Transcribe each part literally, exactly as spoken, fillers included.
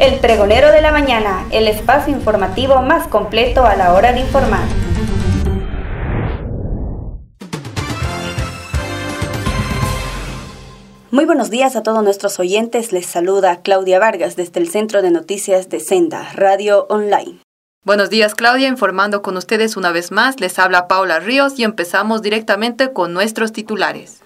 El Pregonero de la Mañana, el espacio informativo más completo a la hora de informar. Muy buenos días a todos nuestros oyentes, les saluda Claudia Vargas desde el Centro de Noticias de Senda, Radio Online. Buenos días, Claudia, informando con ustedes una vez más, les habla Paula Ríos y empezamos directamente con nuestros titulares.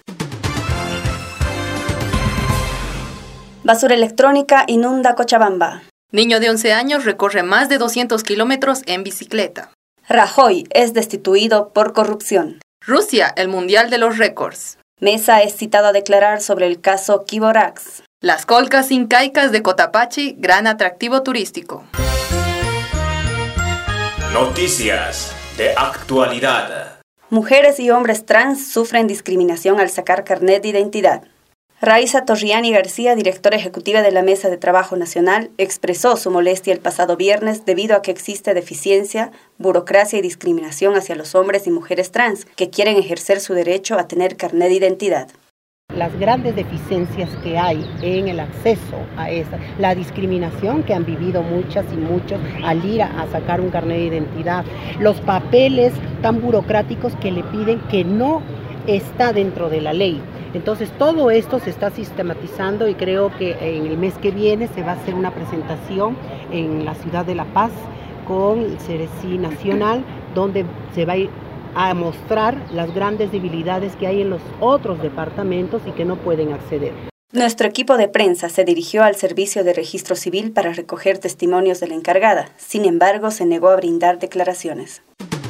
Basura electrónica inunda Cochabamba. Niño de once años recorre más de doscientos kilómetros en bicicleta. Rajoy es destituido por corrupción. Rusia, el Mundial de los Récords. Mesa es citado a declarar sobre el caso Kiborax. Las colcas incaicas de Cotapachi, gran atractivo turístico. Noticias de actualidad. Mujeres y hombres trans sufren discriminación al sacar carnet de identidad. Raiza Torriani García, directora ejecutiva de la Mesa de Trabajo Nacional, expresó su molestia el pasado viernes debido a que existe deficiencia, burocracia y discriminación hacia los hombres y mujeres trans que quieren ejercer su derecho a tener carnet de identidad. Las grandes deficiencias que hay en el acceso a esa, la discriminación que han vivido muchas y muchos al ir a, a sacar un carnet de identidad, los papeles tan burocráticos que le piden que no está dentro de la ley. Entonces todo esto se está sistematizando y creo que en el mes que viene se va a hacer una presentación en la ciudad de La Paz con el Cerecí Nacional, donde se va a ir a mostrar las grandes debilidades que hay en los otros departamentos y que no pueden acceder. Nuestro equipo de prensa se dirigió al Servicio de Registro Civil para recoger testimonios de la encargada. Sin embargo, se negó a brindar declaraciones.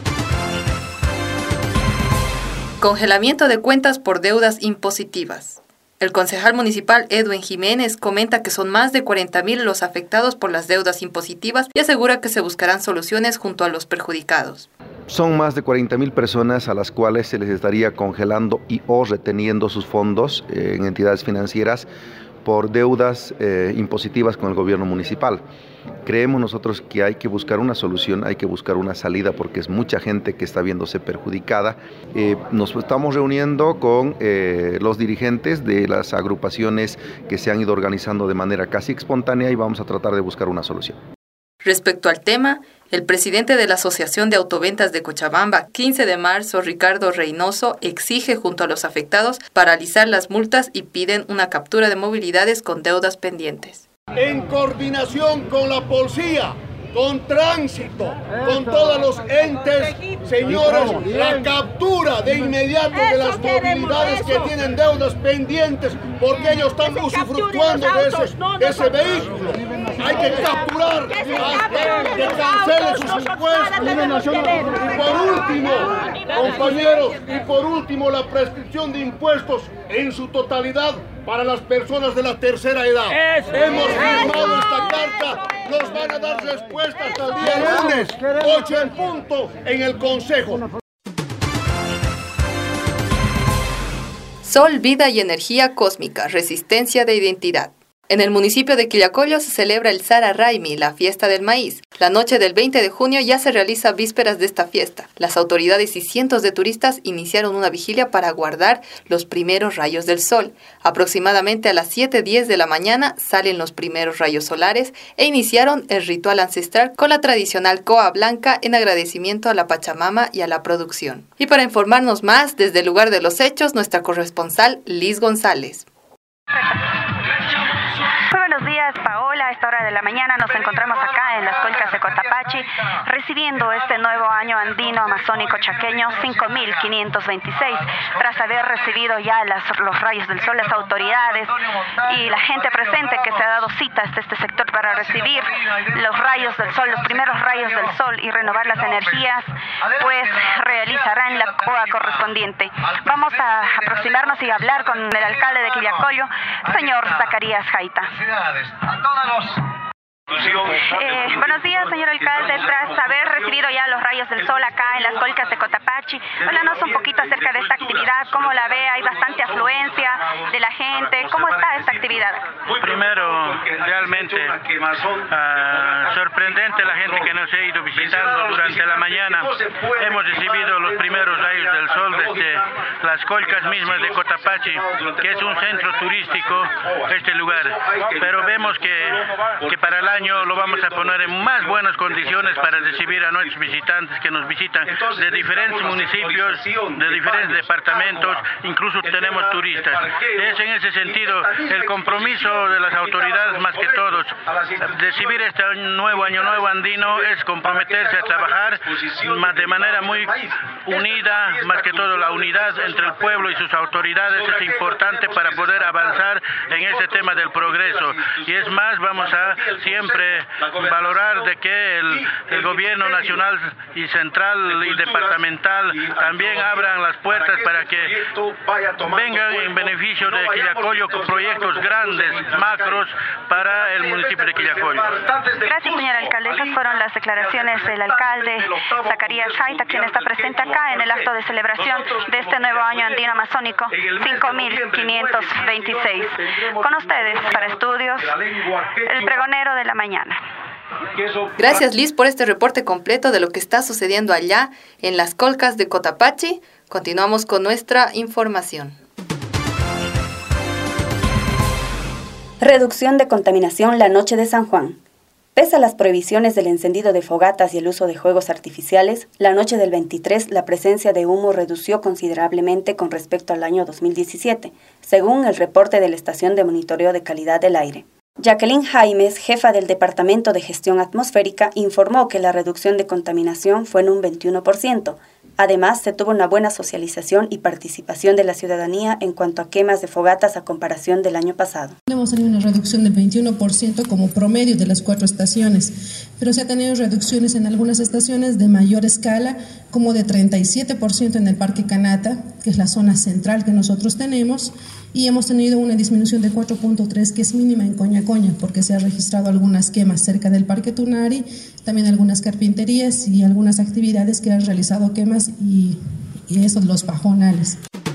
Congelamiento de cuentas por deudas impositivas. El concejal municipal Edwin Jiménez comenta que son más de cuarenta mil los afectados por las deudas impositivas y asegura que se buscarán soluciones junto a los perjudicados. Son más de cuarenta mil personas a las cuales se les estaría congelando y o reteniendo sus fondos eh, en entidades financieras por deudas eh, impositivas con el gobierno municipal. Creemos nosotros que hay que buscar una solución, hay que buscar una salida porque es mucha gente que está viéndose perjudicada. Eh, nos estamos reuniendo con eh, los dirigentes de las agrupaciones que se han ido organizando de manera casi espontánea y vamos a tratar de buscar una solución. Respecto al tema, el presidente de la Asociación de Autoventas de Cochabamba, quince de marzo, Ricardo Reynoso, exige junto a los afectados paralizar las multas y piden una captura de movilidades con deudas pendientes. En coordinación con la policía, con tránsito, con todos los entes, señores, la captura de inmediato de las movilidades que tienen deudas pendientes porque ellos están usufructuando de ese, de ese vehículo. Hay que capturar hasta que cancelen sus impuestos. Y por último, compañeros, y por último la prescripción de impuestos en su totalidad para las personas de la tercera edad. Eso. Hemos firmado esta carta, nos van a dar respuesta hasta el día lunes, ocho en punto, en el Consejo. Sol, vida y energía cósmica, resistencia de identidad. En el municipio de Quillacollo se celebra el Sara Raimi, la fiesta del maíz. La noche del veinte de junio ya se realiza vísperas de esta fiesta. Las autoridades y cientos de turistas iniciaron una vigilia para guardar los primeros rayos del sol. Aproximadamente a las siete diez de la mañana salen los primeros rayos solares e iniciaron el ritual ancestral con la tradicional coa blanca en agradecimiento a la Pachamama y a la producción. Y para informarnos más desde el lugar de los hechos, nuestra corresponsal Liz González. Muy buenos días, Paola. A esta hora de la mañana nos encontramos acá en las colcas de Cotapachi recibiendo este nuevo año andino amazónico chaqueño cinco mil quinientos veintiséis tras haber recibido ya las, los rayos del sol, las autoridades y la gente presente que se ha dado cita hasta este sector para recibir los rayos del sol, los primeros rayos del sol y renovar las energías, pues realizarán la coa correspondiente. Vamos a aproximarnos y hablar con el alcalde de Quillacollo, señor Zacarías Jaita. A todos los Eh, buenos días, señor alcalde. Tras haber recibido ya los rayos del sol acá en las colcas de Cotapachi, háblanos un poquito acerca de esta actividad. ¿Cómo la ve? ¿Hay bastante afluencia de la gente? ¿Cómo está esta actividad? Primero, realmente uh, sorprendente la gente que nos ha ido visitando durante la mañana. Hemos recibido los primeros rayos del sol desde las colcas mismas de Cotapachi, que es un centro turístico este lugar. Pero vemos que, que para el año lo vamos a poner en más buenas condiciones para recibir a nuestros visitantes que nos visitan de diferentes municipios, de diferentes departamentos, incluso tenemos turistas. Es en ese sentido el compromiso de las autoridades, más que todos. Recibir este nuevo Año Nuevo Andino es comprometerse a trabajar de manera muy unida, más que todo la unidad entre el pueblo y sus autoridades es importante para poder avanzar en ese tema del progreso. Y es más, vamos a siempre valorar de que el, el gobierno nacional y central y departamental también abran las puertas para que vengan en beneficio de Quillacollo con proyectos grandes, macros, para el municipio de Quillacollo. Gracias, señor alcalde. Esas fueron las declaraciones del alcalde Zacarías Jaita, quien está presente acá en el acto de celebración de este nuevo año andino amazónico cinco mil quinientos veintiséis. Con ustedes, para estudios, el pregonero de la mañana. Gracias, Liz, por este reporte completo de lo que está sucediendo allá en las colcas de Cotapachi. Continuamos con nuestra información. Reducción de contaminación la noche de San Juan. Pese a las prohibiciones del encendido de fogatas y el uso de juegos artificiales, la noche del veintitrés la presencia de humo redució considerablemente con respecto al año dos mil diecisiete, según el reporte de la Estación de Monitoreo de Calidad del Aire. Jacqueline Jaimes, jefa del Departamento de Gestión Atmosférica, informó que la reducción de contaminación fue en un veintiuno por ciento. Además, se tuvo una buena socialización y participación de la ciudadanía en cuanto a quemas de fogatas a comparación del año pasado. Hemos tenido una reducción del veintiuno por ciento como promedio de las cuatro estaciones, pero se han tenido reducciones en algunas estaciones de mayor escala, como de treinta y siete por ciento en el Parque Canata, que es la zona central que nosotros tenemos, y hemos tenido una disminución de cuatro punto tres, que es mínima en Coña Coña, porque se han registrado algunas quemas cerca del Parque Tunari, también algunas carpinterías y algunas actividades que han realizado quemas y, y esos los pajonales.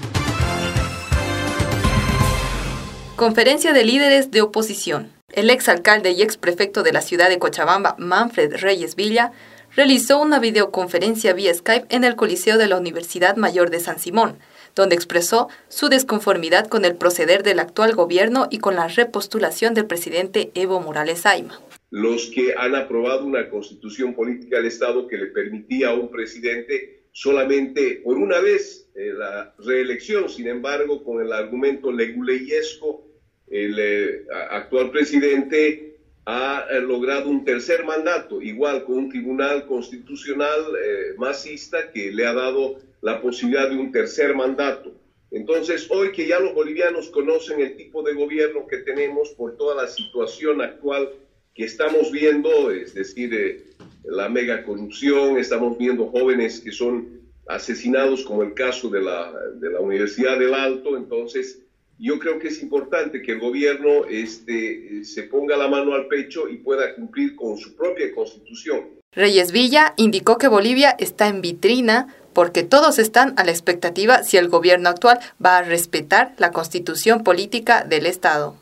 Conferencia de líderes de oposición. El exalcalde y exprefecto de la ciudad de Cochabamba, Manfred Reyes Villa, realizó una videoconferencia vía Skype en el Coliseo de la Universidad Mayor de San Simón, donde expresó su desconformidad con el proceder del actual gobierno y con la repostulación del presidente Evo Morales Ayma. Los que han aprobado una constitución política del Estado que le permitía a un presidente solamente por una vez eh, la reelección, sin embargo, con el argumento leguleyesco, el eh, actual presidente ha eh, logrado un tercer mandato, igual con un tribunal constitucional eh, masista que le ha dado la posibilidad de un tercer mandato. Entonces, hoy que ya los bolivianos conocen el tipo de gobierno que tenemos por toda la situación actual que estamos viendo, es decir, eh, la mega corrupción, estamos viendo jóvenes que son asesinados como el caso de la, de la Universidad del Alto, entonces yo creo que es importante que el gobierno este, se ponga la mano al pecho y pueda cumplir con su propia constitución. Reyes Villa indicó que Bolivia está en vitrina porque todos están a la expectativa si el gobierno actual va a respetar la constitución política del Estado.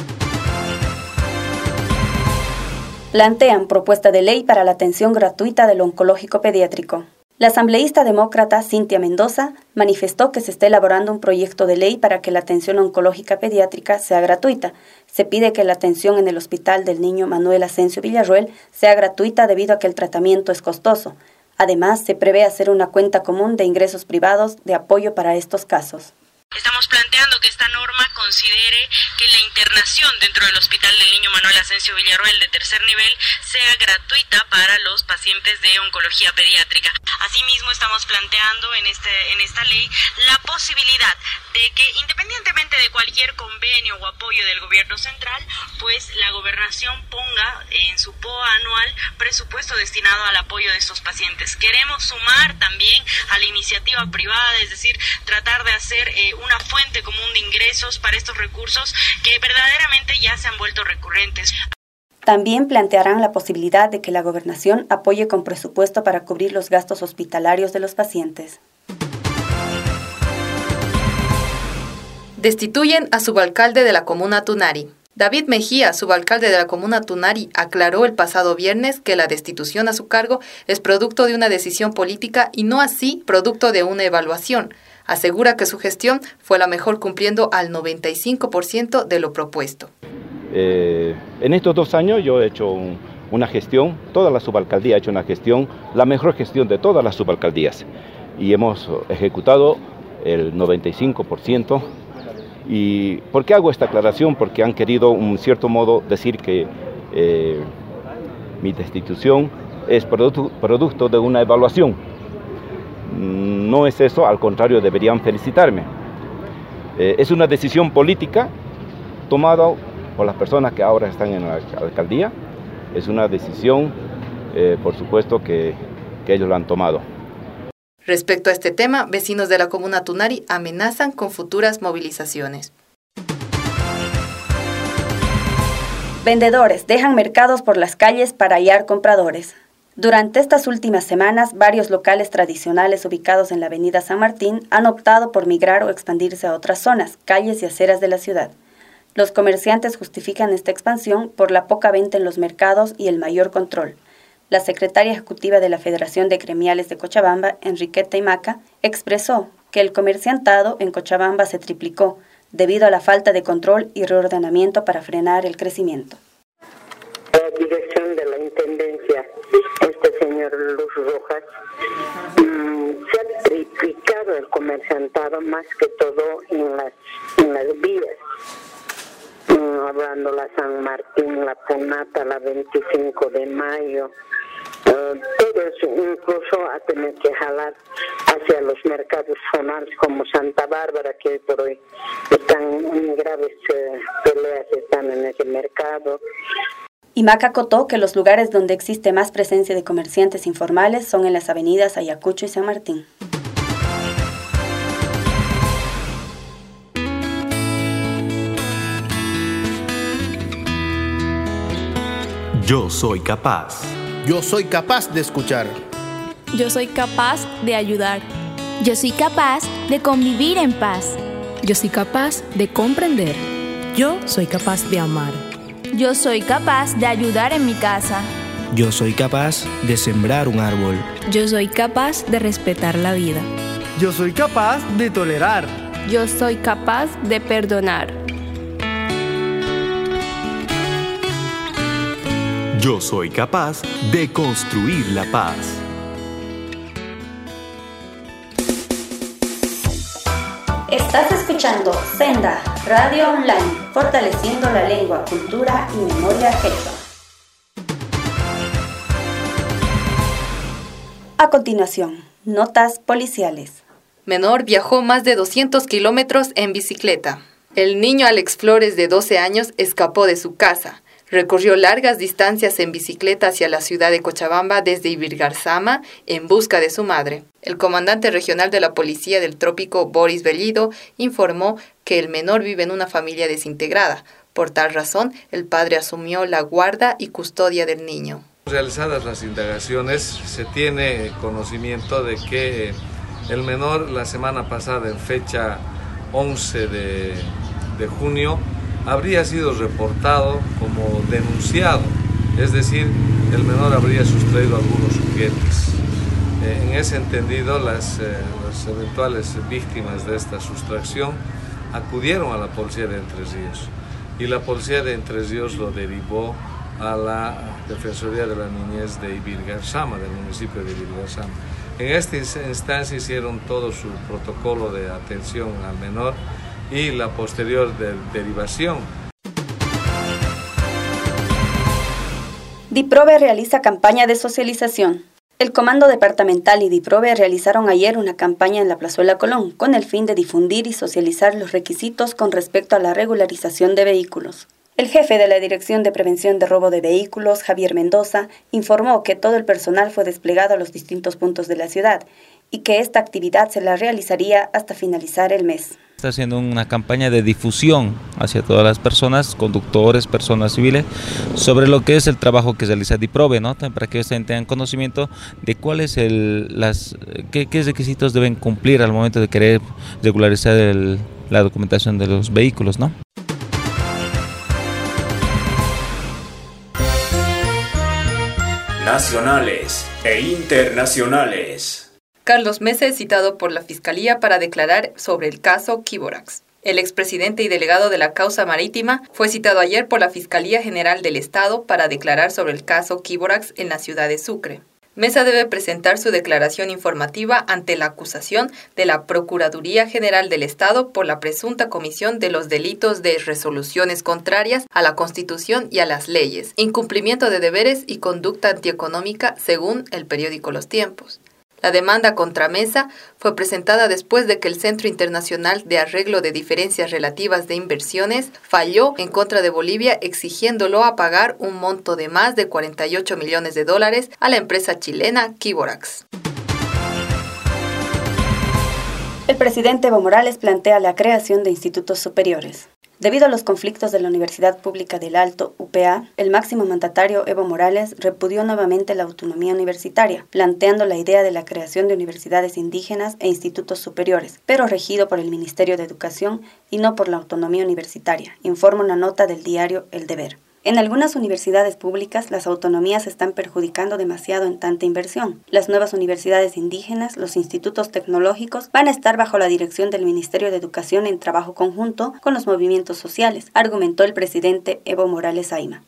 Plantean propuesta de ley para la atención gratuita del oncológico pediátrico. La asambleísta demócrata Cintia Mendoza manifestó que se está elaborando un proyecto de ley para que la atención oncológica pediátrica sea gratuita. Se pide que la atención en el Hospital del Niño Manuel Asensio Villarroel sea gratuita debido a que el tratamiento es costoso. Además, se prevé hacer una cuenta común de ingresos privados de apoyo para estos casos. Estamos planteando que esta norma considere que la internación dentro del Hospital del Niño Manuel Asensio Villarroel de tercer nivel sea gratuita para los pacientes de oncología pediátrica. Asimismo, estamos planteando en, este, en esta ley la posibilidad de que, independientemente de cualquier convenio o apoyo del gobierno central, pues la gobernación ponga en su P O A anual presupuesto destinado al apoyo de estos pacientes. Queremos sumar también a la iniciativa privada, es decir, tratar de hacer eh, una fuente común de ingresos para estos recursos que verdaderamente ya se han vuelto recurrentes. También plantearán la posibilidad de que la gobernación apoye con presupuesto para cubrir los gastos hospitalarios de los pacientes. Destituyen a subalcalde de la comuna Tunari. David Mejía, subalcalde de la comuna Tunari, aclaró el pasado viernes que la destitución a su cargo es producto de una decisión política y no así producto de una evaluación. Asegura que su gestión fue la mejor, cumpliendo al noventa y cinco por ciento de lo propuesto. Eh, en estos dos años yo he hecho un, una gestión, toda la subalcaldía ha hecho una gestión, la mejor gestión de todas las subalcaldías. Y hemos ejecutado el noventa y cinco por ciento. ¿Y por qué hago esta aclaración? Porque han querido, en cierto modo, decir que eh, mi destitución es producto, producto de una evaluación. No es eso, al contrario, deberían felicitarme. Eh, es una decisión política tomada por las personas que ahora están en la alcaldía. Es una decisión, eh, por supuesto, que, que ellos la han tomado. Respecto a este tema, vecinos de la comuna Tunari amenazan con futuras movilizaciones. Vendedores dejan mercados por las calles para hallar compradores. Durante estas últimas semanas, varios locales tradicionales ubicados en la avenida San Martín han optado por migrar o expandirse a otras zonas, calles y aceras de la ciudad. Los comerciantes justifican esta expansión por la poca venta en los mercados y el mayor control. La secretaria ejecutiva de la Federación de Gremiales de Cochabamba, Enriqueta Imaca, expresó que el comerciantado en Cochabamba se triplicó debido a la falta de control y reordenamiento para frenar el crecimiento. La dirección de la Intendencia, este señor Luz Rojas, mmm, se ha triplicado el comerciantado más que todo en las, en las vías. Mm, hablando la San Martín, la Punata, la veinticinco de mayo, uh, todo eso, incluso a tener que jalar hacia los mercados zonales como Santa Bárbara, que hoy por hoy están en graves uh, peleas, están en ese mercado. Imaca acotó que los lugares donde existe más presencia de comerciantes informales son en las avenidas Ayacucho y San Martín. Yo soy capaz. Yo soy capaz de escuchar. Yo soy capaz de ayudar. Yo soy capaz de convivir en paz. Yo soy capaz de comprender. Yo soy capaz de amar. Yo soy capaz de ayudar en mi casa. Yo soy capaz de sembrar un árbol. Yo soy capaz de respetar la vida. Yo soy capaz de tolerar. Yo soy capaz de perdonar. Yo soy capaz de construir la paz. Estás escuchando Senda, Radio Online, fortaleciendo la lengua, cultura y memoria quechua. A continuación, notas policiales. Menor viajó más de doscientos kilómetros en bicicleta. El niño Alex Flores, de doce años, escapó de su casa. Recorrió largas distancias en bicicleta hacia la ciudad de Cochabamba desde Ibirgarzama en busca de su madre. El comandante regional de la Policía del Trópico, Boris Bellido, informó que el menor vive en una familia desintegrada. Por tal razón, el padre asumió la guarda y custodia del niño. Realizadas las indagaciones, se tiene conocimiento de que el menor la semana pasada, en fecha once de junio, habría sido reportado como denunciado, es decir, el menor habría sustraído algunos juguetes. Eh, en ese entendido, las, eh, las eventuales víctimas de esta sustracción acudieron a la policía de Entre Ríos y la policía de Entre Ríos lo derivó a la Defensoría de la Niñez de Ibirgarzama, del municipio de Ibirgarzama. En esta instancia hicieron todo su protocolo de atención al menor y la posterior de derivación. DIPROVE realiza campaña de socialización. El Comando Departamental y DIPROVE realizaron ayer una campaña en la Plazuela Colón con el fin de difundir y socializar los requisitos con respecto a la regularización de vehículos. El jefe de la Dirección de Prevención de Robo de Vehículos, Javier Mendoza, informó que todo el personal fue desplegado a los distintos puntos de la ciudad y que esta actividad se la realizaría hasta finalizar el mes. Está haciendo una campaña de difusión hacia todas las personas, conductores, personas civiles, sobre lo que es el trabajo que realiza DIPROVE, ¿no? Para que ellos tengan conocimiento de cuáles el, las, qué, qué requisitos deben cumplir al momento de querer regularizar el, la documentación de los vehículos, ¿no? Nacionales e internacionales. Carlos Mesa es citado por la Fiscalía para declarar sobre el caso Quiborax. El expresidente y delegado de la causa marítima fue citado ayer por la Fiscalía General del Estado para declarar sobre el caso Quiborax en la ciudad de Sucre. Mesa debe presentar su declaración informativa ante la acusación de la Procuraduría General del Estado por la presunta comisión de los delitos de resoluciones contrarias a la Constitución y a las leyes, incumplimiento de deberes y conducta antieconómica, según el periódico Los Tiempos. La demanda contra Mesa fue presentada después de que el Centro Internacional de Arreglo de Diferencias Relativas de Inversiones falló en contra de Bolivia, exigiéndolo a pagar un monto de más de cuarenta y ocho millones de dólares a la empresa chilena Quiborax. El presidente Evo Morales plantea la creación de institutos superiores. Debido a los conflictos de la Universidad Pública del Alto, U P A, el máximo mandatario Evo Morales repudió nuevamente la autonomía universitaria, planteando la idea de la creación de universidades indígenas e institutos superiores, pero regido por el Ministerio de Educación y no por la autonomía universitaria, informa una nota del diario El Deber. En algunas universidades públicas, las autonomías están perjudicando demasiado en tanta inversión. Las nuevas universidades indígenas, los institutos tecnológicos, van a estar bajo la dirección del Ministerio de Educación en trabajo conjunto con los movimientos sociales, argumentó el presidente Evo Morales Ayma.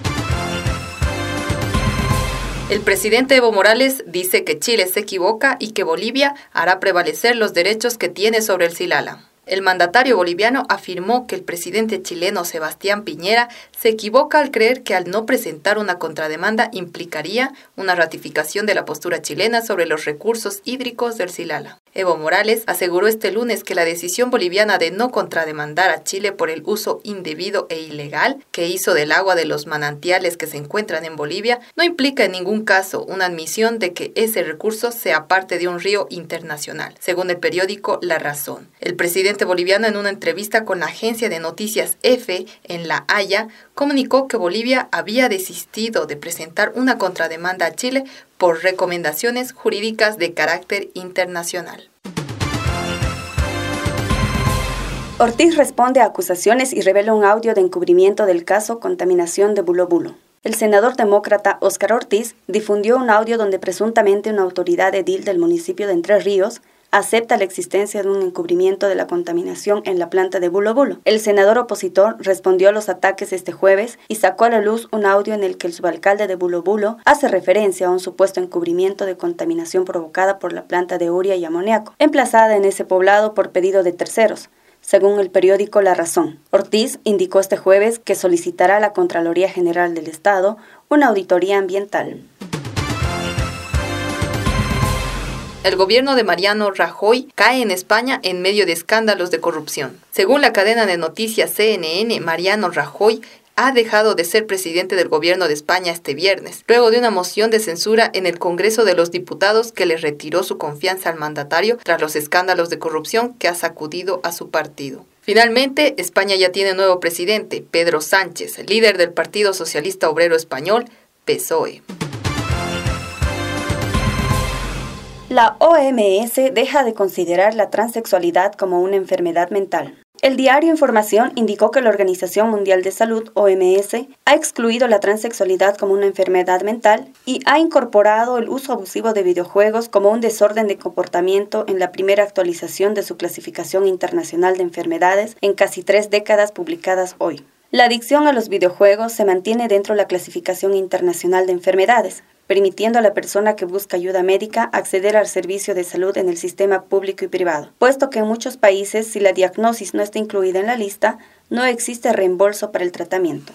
El presidente Evo Morales dice que Chile se equivoca y que Bolivia hará prevalecer los derechos que tiene sobre el Silala. El mandatario boliviano afirmó que el presidente chileno Sebastián Piñera se equivoca al creer que al no presentar una contrademanda implicaría una ratificación de la postura chilena sobre los recursos hídricos del Silala. Evo Morales aseguró este lunes que la decisión boliviana de no contrademandar a Chile por el uso indebido e ilegal que hizo del agua de los manantiales que se encuentran en Bolivia no implica en ningún caso una admisión de que ese recurso sea parte de un río internacional, según el periódico La Razón. El presidente boliviano, en una entrevista con la agencia de noticias EFE en La Haya, comunicó que Bolivia había desistido de presentar una contrademanda a Chile por recomendaciones jurídicas de carácter internacional. Ortiz responde a acusaciones y revela un audio de encubrimiento del caso Contaminación de Bulo Bulo. El senador demócrata Óscar Ortiz difundió un audio donde presuntamente una autoridad edil del municipio de Entre Ríos acepta la existencia de un encubrimiento de la contaminación en la planta de Bulo Bulo. El senador opositor respondió a los ataques este jueves y sacó a la luz un audio en el que el subalcalde de Bulo Bulo hace referencia a un supuesto encubrimiento de contaminación provocada por la planta de urea y amoníaco, emplazada en ese poblado por pedido de terceros. Según el periódico La Razón, Ortiz indicó este jueves que solicitará a la Contraloría General del Estado una auditoría ambiental. El gobierno de Mariano Rajoy cae en España en medio de escándalos de corrupción. Según la cadena de noticias C N N, Mariano Rajoy ha dejado de ser presidente del gobierno de España este viernes, luego de una moción de censura en el Congreso de los Diputados que le retiró su confianza al mandatario tras los escándalos de corrupción que ha sacudido a su partido. Finalmente, España ya tiene nuevo presidente, Pedro Sánchez, líder del Partido Socialista Obrero Español, P S O E. La O M S deja de considerar la transexualidad como una enfermedad mental. El diario Información indicó que la Organización Mundial de Salud, O M S, ha excluido la transexualidad como una enfermedad mental y ha incorporado el uso abusivo de videojuegos como un desorden de comportamiento en la primera actualización de su clasificación internacional de enfermedades en casi tres décadas publicadas hoy. La adicción a los videojuegos se mantiene dentro de la clasificación internacional de enfermedades, permitiendo a la persona que busca ayuda médica acceder al servicio de salud en el sistema público y privado, puesto que en muchos países, si la diagnosis no está incluida en la lista, no existe reembolso para el tratamiento.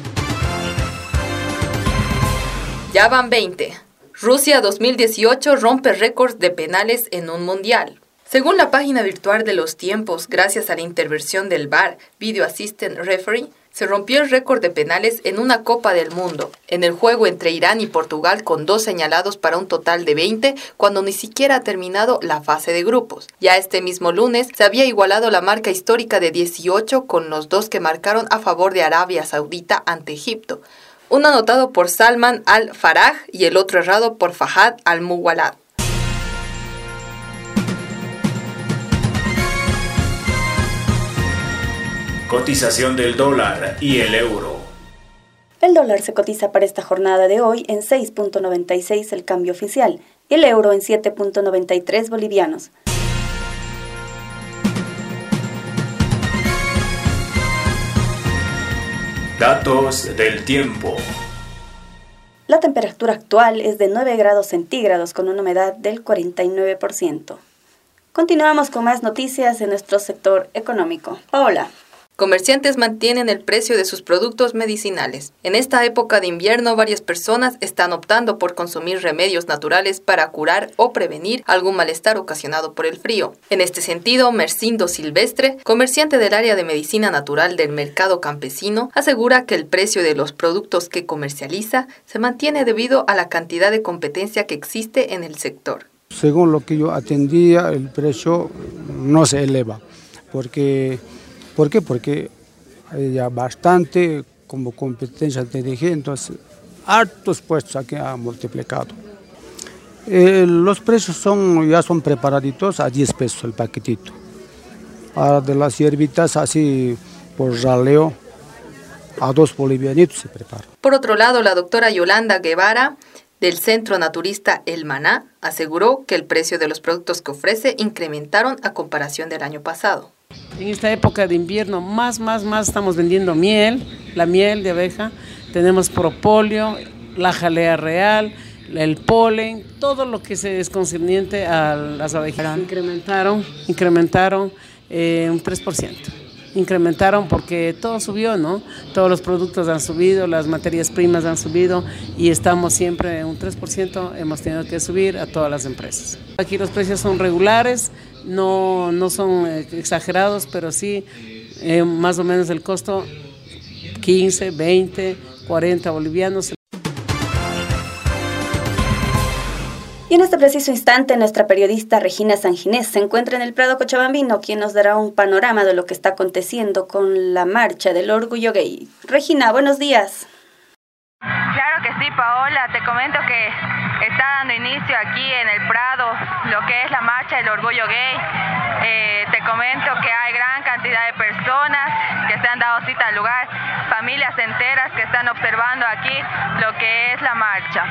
Ya van veinte. Rusia dos mil dieciocho rompe récords de penales en un mundial. Según la página virtual de Los Tiempos, gracias a la intervención del V A R, Video Assistant Referee, se rompió el récord de penales en una Copa del Mundo, en el juego entre Irán y Portugal con dos señalados para un total de veinte, cuando ni siquiera ha terminado la fase de grupos. Ya este mismo lunes se había igualado la marca histórica de dieciocho con los dos que marcaron a favor de Arabia Saudita ante Egipto, uno anotado por Salman al-Faraj y el otro errado por Fahad al-Muwallad. Cotización del dólar y el euro. El dólar se cotiza para esta jornada de hoy en seis punto noventa y seis el cambio oficial y el euro en siete punto noventa y tres bolivianos. Datos del tiempo. La temperatura actual es de nueve grados centígrados con una humedad del cuarenta y nueve por ciento. Continuamos con más noticias en nuestro sector económico. Paola. Comerciantes mantienen el precio de sus productos medicinales. En esta época de invierno, varias personas están optando por consumir remedios naturales para curar o prevenir algún malestar ocasionado por el frío. En este sentido, Mercindo Silvestre, comerciante del área de medicina natural del mercado campesino, asegura que el precio de los productos que comercializa se mantiene debido a la cantidad de competencia que existe en el sector. Según lo que yo atendía, el precio no se eleva, porque ¿Por qué? Porque hay ya bastante como competencia T D G, entonces hartos puestos aquí han multiplicado. Eh, los precios son, ya son preparaditos a diez pesos el paquetito. Ahora de las hierbitas así por raleo a dos bolivianitos se prepara. Por otro lado, la doctora Yolanda Guevara del Centro Naturista El Maná aseguró que el precio de los productos que ofrece incrementaron a comparación del año pasado. En esta época de invierno más, más, más estamos vendiendo miel, la miel de abeja, tenemos propóleo, la jalea real, el polen, todo lo que se es concerniente a las abejas. Incrementaron, incrementaron eh, un tres por ciento. Incrementaron porque todo subió, ¿no? Todos los productos han subido, las materias primas han subido y estamos siempre en un tres por ciento, hemos tenido que subir a todas las empresas. Aquí los precios son regulares, no, no son exagerados, pero sí eh, más o menos el costo quince, veinte, cuarenta bolivianos. Y en este preciso instante, nuestra periodista Regina Sanginés se encuentra en el Prado Cochabambino, quien nos dará un panorama de lo que está aconteciendo con la marcha del orgullo gay. Regina, buenos días. Claro que sí, Paola. Te comento que está dando inicio aquí en el Prado lo que es la marcha del orgullo gay. Eh, te comento que hay gran cantidad de personas que se han dado cita al lugar, familias enteras que están observando aquí lo que es la marcha.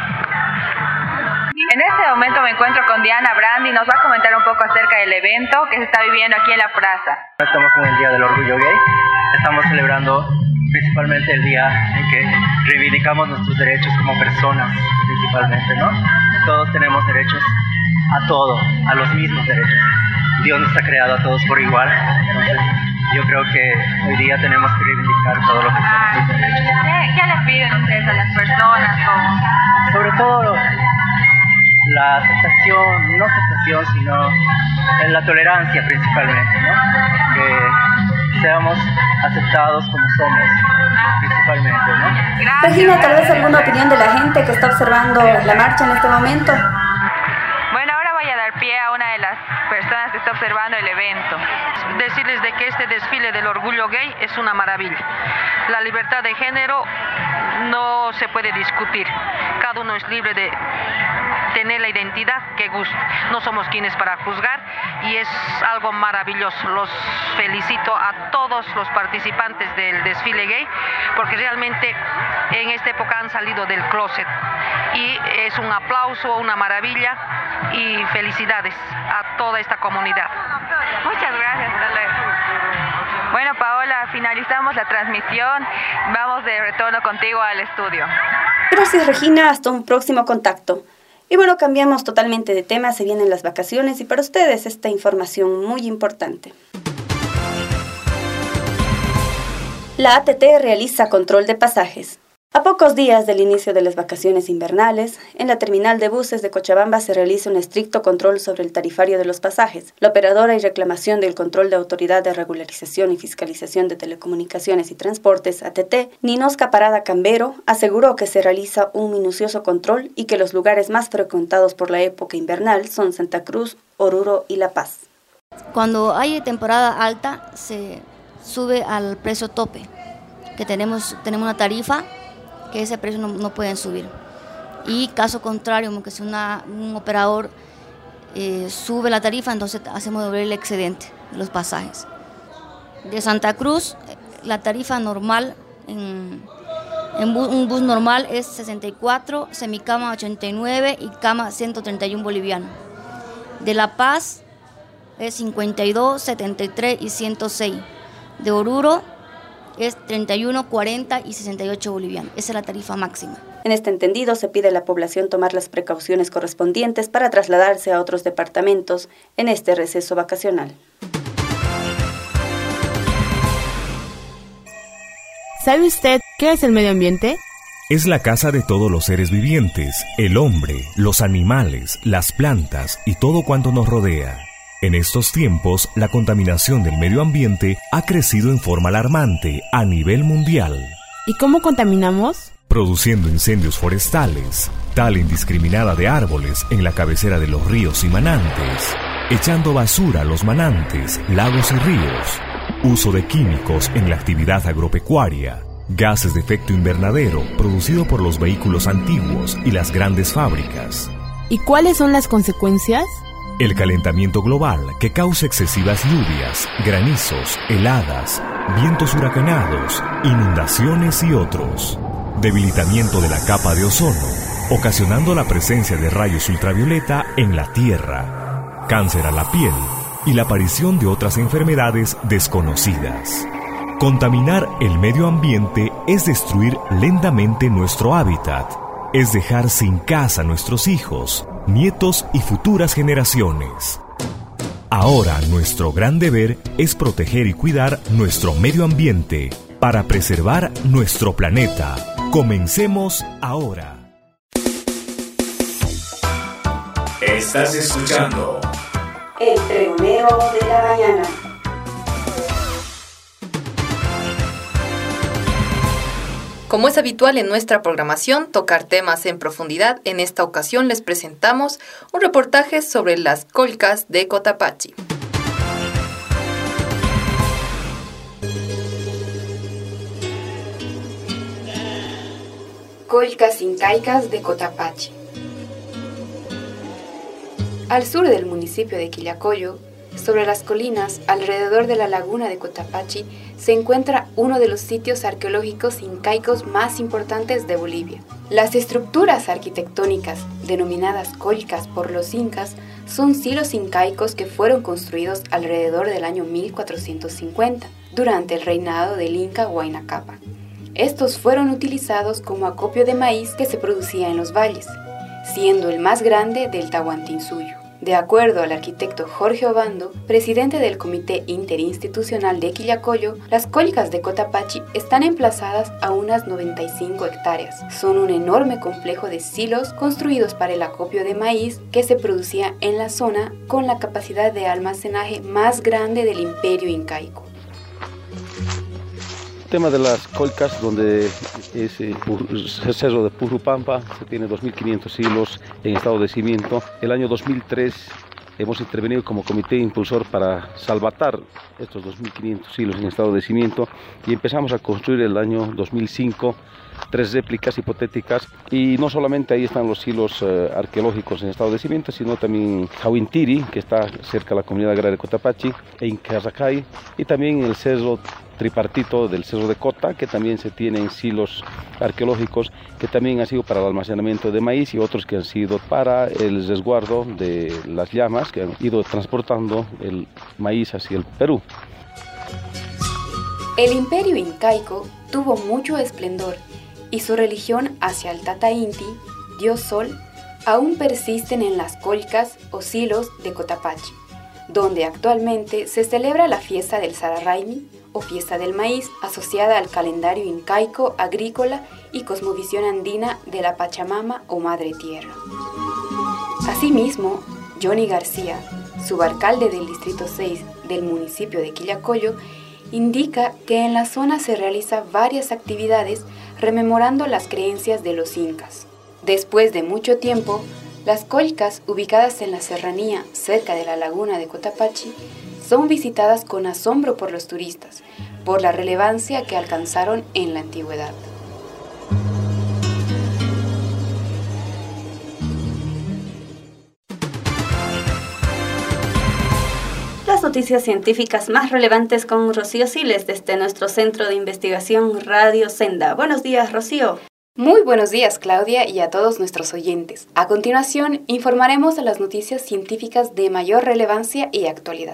En este momento me encuentro con Diana Brandi, nos va a comentar un poco acerca del evento que se está viviendo aquí en la plaza. Estamos en el Día del Orgullo Gay, estamos celebrando principalmente el día en que reivindicamos nuestros derechos como personas, principalmente, ¿no? Todos tenemos derechos a todo, a los mismos derechos. Dios nos ha creado a todos por igual, entonces yo creo que hoy día tenemos que reivindicar todo lo que son nuestros derechos. ¿Qué, qué les piden ustedes a las personas? Como... Sobre todo la aceptación, no aceptación, sino en la tolerancia principalmente, ¿no? Que seamos aceptados como somos, principalmente, ¿no? Regina, tal vez alguna opinión de la gente que está observando la marcha en este momento. Bueno, ahora voy a dar pie a una de las personas que está observando el evento. Decirles de que este desfile del orgullo gay es una maravilla. La libertad de género no se puede discutir. Cada uno es libre de tener la identidad que guste. No somos quienes para juzgar y es algo maravilloso. Los felicito a todos los participantes del desfile gay porque realmente en esta época han salido del closet y es un aplauso, una maravilla y felicidades a toda esta comunidad. Muchas gracias, Tale. Bueno, Paola, finalizamos la transmisión. Vamos de retorno contigo al estudio. Gracias, Regina. Hasta un próximo contacto. Y bueno, cambiamos totalmente de tema, se vienen las vacaciones y para ustedes esta información muy importante. La A T T realiza control de pasajes. A pocos días del inicio de las vacaciones invernales, en la terminal de buses de Cochabamba se realiza un estricto control sobre el tarifario de los pasajes. La operadora y reclamación del Control de Autoridad de Regularización y Fiscalización de Telecomunicaciones y Transportes, A T T, Ninosca Parada Cambero, aseguró que se realiza un minucioso control y que los lugares más frecuentados por la época invernal son Santa Cruz, Oruro y La Paz. Cuando hay temporada alta, se sube al precio tope, que tenemos, tenemos una tarifa que ese precio no, no pueden subir. Y caso contrario, como que si una, un operador eh, sube la tarifa, entonces hacemos devolver el excedente de los pasajes. De Santa Cruz, la tarifa normal en, En bu un bus normal es sesenta y cuatro, semicama ochenta y nueve y cama ciento treinta y uno boliviano. De La Paz es cincuenta y dos, setenta y tres y ciento seis. De Oruro es treinta y uno, cuarenta y sesenta y ocho bolivianos. Esa es la tarifa máxima. En este entendido, se pide a la población tomar las precauciones correspondientes para trasladarse a otros departamentos en este receso vacacional. ¿Sabe usted qué es el medio ambiente? Es la casa de todos los seres vivientes, el hombre, los animales, las plantas y todo cuanto nos rodea. En estos tiempos, la contaminación del medio ambiente ha crecido en forma alarmante a nivel mundial. ¿Y cómo contaminamos? Produciendo incendios forestales, tala indiscriminada de árboles en la cabecera de los ríos y manantes, echando basura a los manantes, lagos y ríos, uso de químicos en la actividad agropecuaria, gases de efecto invernadero producido por los vehículos antiguos y las grandes fábricas. ¿Y cuáles son las consecuencias? El calentamiento global que causa excesivas lluvias, granizos, heladas, vientos huracanados, inundaciones y otros. Debilitamiento de la capa de ozono, ocasionando la presencia de rayos ultravioleta en la Tierra, cáncer a la piel y la aparición de otras enfermedades desconocidas. Contaminar el medio ambiente es destruir lentamente nuestro hábitat, es dejar sin casa a nuestros hijos, nietos y futuras generaciones. Ahora nuestro gran deber es proteger y cuidar nuestro medio ambiente para preservar nuestro planeta. Comencemos ahora. Estás escuchando El Pregonero de la Mañana. Como es habitual en nuestra programación, tocar temas en profundidad, en esta ocasión les presentamos un reportaje sobre las colcas de Cotapachi. Colcas incaicas de Cotapachi. Al sur del municipio de Quillacollo, sobre las colinas alrededor de la laguna de Cotapachi, se encuentra uno de los sitios arqueológicos incaicos más importantes de Bolivia. Las estructuras arquitectónicas, denominadas colcas por los incas, son silos incaicos que fueron construidos alrededor del año mil cuatrocientos cincuenta, durante el reinado del Inca Huayna Cápac. Estos fueron utilizados como acopio de maíz que se producía en los valles, siendo el más grande del Tahuantinsuyo. De acuerdo al arquitecto Jorge Obando, presidente del Comité Interinstitucional de Quillacollo, las colcas de Cotapachi están emplazadas a unas noventa y cinco hectáreas. Son un enorme complejo de silos construidos para el acopio de maíz que se producía en la zona, con la capacidad de almacenaje más grande del imperio incaico. El tema de las colcas, donde es el cerro de Purupampa, se tiene dos mil quinientos silos en estado de cimiento. El año dos mil tres hemos intervenido como comité impulsor para salvatar estos dos mil quinientos silos en estado de cimiento y empezamos a construir el año dos mil cinco tres réplicas hipotéticas, y no solamente ahí están los silos eh, arqueológicos en estado de cimiento, sino también Jauintiri, que está cerca de la comunidad agraria de Cotapachi, e Incarracay, y también el cerro tripartito del cerro de Cota, que también se tienen silos arqueológicos que también han sido para el almacenamiento de maíz y otros que han sido para el resguardo de las llamas que han ido transportando el maíz hacia el Perú. El imperio incaico tuvo mucho esplendor y su religión hacia el Tata Inti, Dios Sol, aún persisten en las colcas o silos de Cotapachi, donde actualmente se celebra la fiesta del Sararaymi o fiesta del maíz, asociada al calendario incaico, agrícola y cosmovisión andina de la Pachamama o Madre Tierra. Asimismo, Johnny García, subalcalde del Distrito seis del municipio de Quillacollo, indica que en la zona se realizan varias actividades rememorando las creencias de los incas. Después de mucho tiempo, las colcas ubicadas en la serranía cerca de la laguna de Cotapachi son visitadas con asombro por los turistas, por la relevancia que alcanzaron en la antigüedad. Las noticias científicas más relevantes con Rocío Siles desde nuestro Centro de Investigación Radio Senda. Buenos días, Rocío. Muy buenos días, Claudia, y a todos nuestros oyentes. A continuación, informaremos de las noticias científicas de mayor relevancia y actualidad.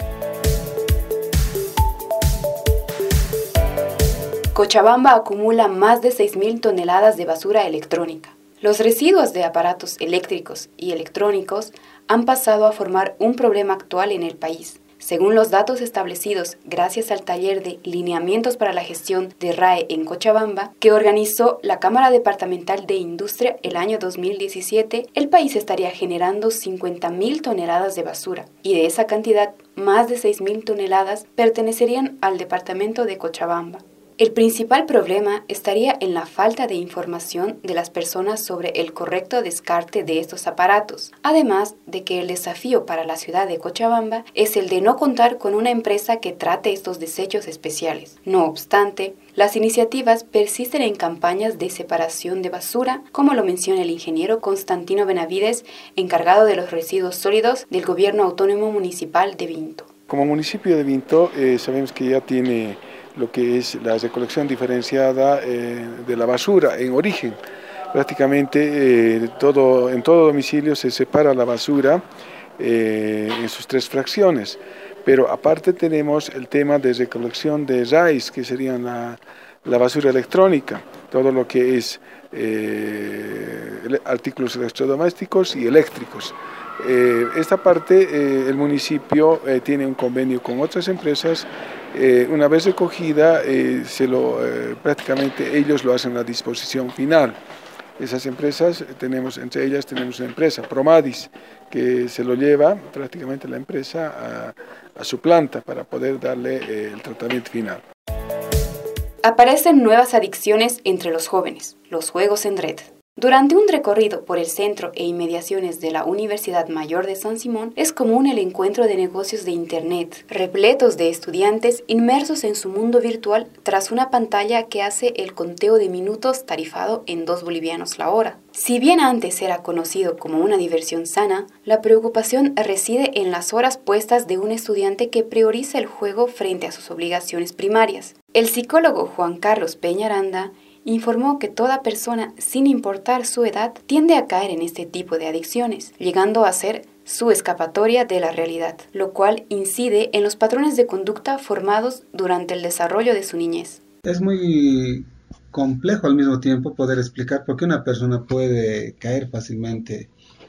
Cochabamba acumula más de seis mil toneladas de basura electrónica. Los residuos de aparatos eléctricos y electrónicos han pasado a formar un problema actual en el país. Según los datos establecidos gracias al taller de lineamientos para la gestión de R A E en Cochabamba, que organizó la Cámara Departamental de Industria el año dos mil diecisiete, el país estaría generando cincuenta mil toneladas de basura, y de esa cantidad, más de seis mil toneladas pertenecerían al departamento de Cochabamba. El principal problema estaría en la falta de información de las personas sobre el correcto descarte de estos aparatos, además de que el desafío para la ciudad de Cochabamba es el de no contar con una empresa que trate estos desechos especiales. No obstante, las iniciativas persisten en campañas de separación de basura, como lo menciona el ingeniero Constantino Benavides, encargado de los residuos sólidos del Gobierno Autónomo Municipal de Vinto. Como municipio de Vinto, eh, sabemos que ya tiene lo que es la recolección diferenciada eh, de la basura en origen. Prácticamente eh, todo, en todo domicilio se separa la basura eh, en sus tres fracciones, pero aparte tenemos el tema de recolección de raíz, que serían la, la basura electrónica, todo lo que es eh, artículos electrodomésticos y eléctricos. Eh, esta parte eh, el municipio eh, tiene un convenio con otras empresas. Eh, una vez recogida, eh, se lo, eh, prácticamente ellos lo hacen a disposición final. Esas empresas, tenemos, entre ellas tenemos una empresa, Promadis, que se lo lleva prácticamente la empresa a, a su planta para poder darle eh, el tratamiento final. Aparecen nuevas adicciones entre los jóvenes, los juegos en red. Durante un recorrido por el centro e inmediaciones de la Universidad Mayor de San Simón, es común el encuentro de negocios de Internet, repletos de estudiantes inmersos en su mundo virtual tras una pantalla que hace el conteo de minutos tarifado en dos bolivianos la hora. Si bien antes era conocido como una diversión sana, la preocupación reside en las horas puestas de un estudiante que prioriza el juego frente a sus obligaciones primarias. El psicólogo Juan Carlos Peñaranda informó que toda persona, sin importar su edad, tiende a caer en este tipo de adicciones, llegando a ser su escapatoria de la realidad, lo cual incide en los patrones de conducta formados durante el desarrollo de su niñez. Es muy complejo al mismo tiempo poder explicar por qué una persona puede caer fácilmente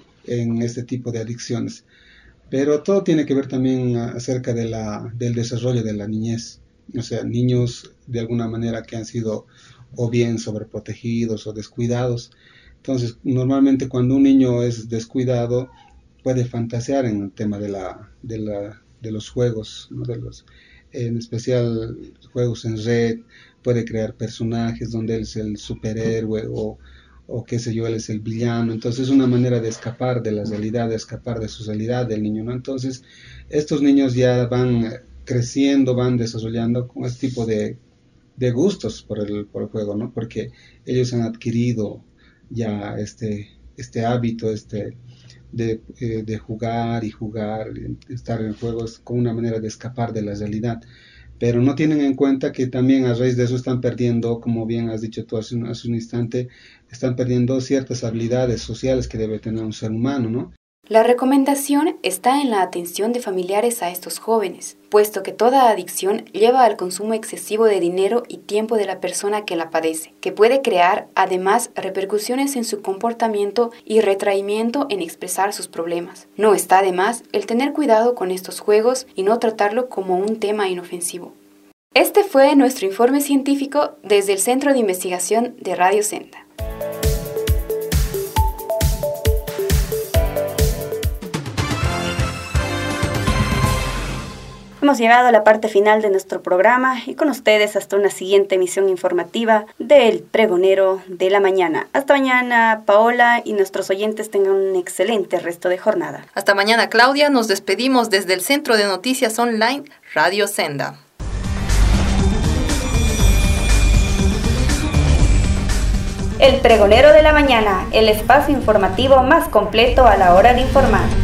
en este tipo de adicciones, pero todo tiene que ver también acerca de la, del desarrollo de la niñez, o sea, niños de alguna manera que han sido o bien sobreprotegidos o descuidados. Entonces, normalmente cuando un niño es descuidado, puede fantasear en el tema de, la, de, la, de los juegos, ¿no? de los, en especial juegos en red, puede crear personajes donde él es el superhéroe o, o qué sé yo, él es el villano. Entonces, es una manera de escapar de la realidad, de escapar de su realidad del niño, ¿no? Entonces, estos niños ya van creciendo, van desarrollando con este tipo de de gustos por el, por el juego, ¿no? Porque ellos han adquirido ya este, este hábito este, de, eh, de jugar y jugar, estar en juegos como una manera de escapar de la realidad. Pero no tienen en cuenta que también a raíz de eso están perdiendo, como bien has dicho tú hace un, hace un instante, están perdiendo ciertas habilidades sociales que debe tener un ser humano, ¿no? La recomendación está en la atención de familiares a estos jóvenes, puesto que toda adicción lleva al consumo excesivo de dinero y tiempo de la persona que la padece, que puede crear además repercusiones en su comportamiento y retraimiento en expresar sus problemas. No está de más el tener cuidado con estos juegos y no tratarlo como un tema inofensivo. Este fue nuestro informe científico desde el Centro de Investigación de Radio Senda. Hemos llegado a la parte final de nuestro programa y con ustedes hasta una siguiente emisión informativa del Pregonero de la Mañana. Hasta mañana, Paola, y nuestros oyentes tengan un excelente resto de jornada. Hasta mañana, Claudia. Nos despedimos desde el Centro de Noticias Online Radio Senda. El Pregonero de la Mañana, el espacio informativo más completo a la hora de informar.